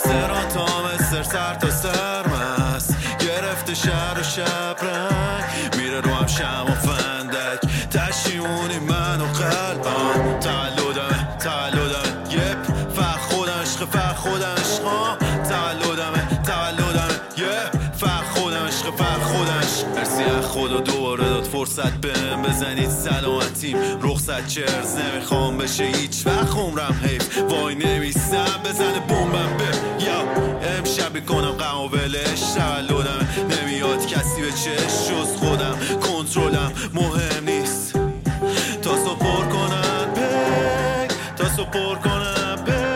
تهران تا مصر سر تا سرمست گرفته شهر و شب رنگ میره رو هم شم و فندک تشیمونی من و قلبم تولدمه یپ فقط خودم عشق فقط خودم عشق تولدمه یپ فقط خودم عشق فقط خودم عشق مرسی از خدا دوباره داد فرصت بهم بزنید سلامتیم رخصت چرز نمیخوام بشه هیچ وقت عمرم حیف وای نمیستم بزنه بمبم به یا امشب میکنم غم و ولش تولدمه نمیاد کسی به چش جز خودم کنترلم مهم نیست تا سپر کنم بگ تا سپر کنم بگ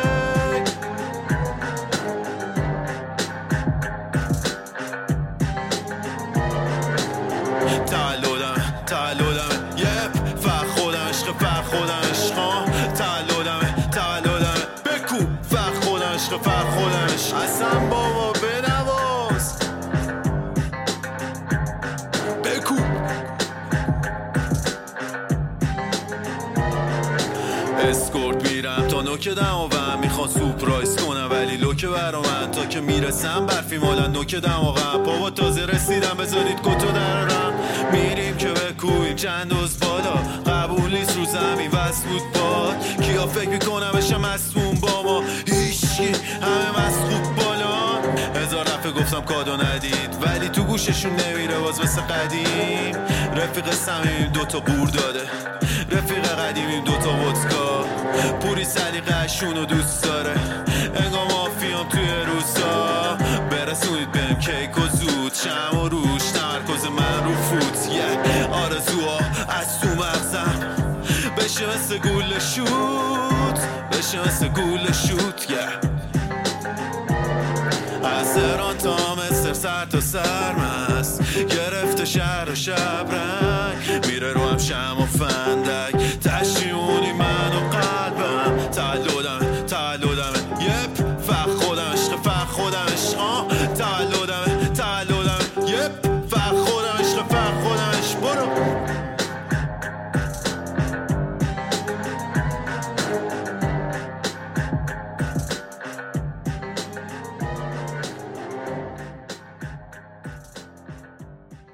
تولدمه یپ فقط خودم عشق فقط خودم عشق تولدمه بکو فقط خودم عشق فقط خودم عشق اصلا بابا بنواز بکو اسکورت میرم تا نوک دماغم میخوان سورپرایز کنم ولی لوکه برا من تا که میرسم برفی مالا نوک دماغم بابا تازه رسیدم بذارید کتو درارم میریم که بکویم چند دوز بالا قبول نیست رو زمین وسود باد کیا فکر میکنم بشم مصموم با ما هیچی همه مسخوب بالا هزار دفعه گفتم کادو ندید ولی تو گوششون نمیره باز مثل قدیم رفیق صمیمیم دوتا بور داده رفیق قدیمیم دوتا ودکا پوری سلیقه‌شونو دوست داره انگار مافیام توی روسا برسونید بهم کیک و زود شم و روش تمرکز من رو فوت آرزوها از تو مغزم بشه مثل گول شوت بشه مثل گول شوت از تهران تا مصر سر تا سرمست گرفته شهر و شب رنگ میره رو هم شم و فندک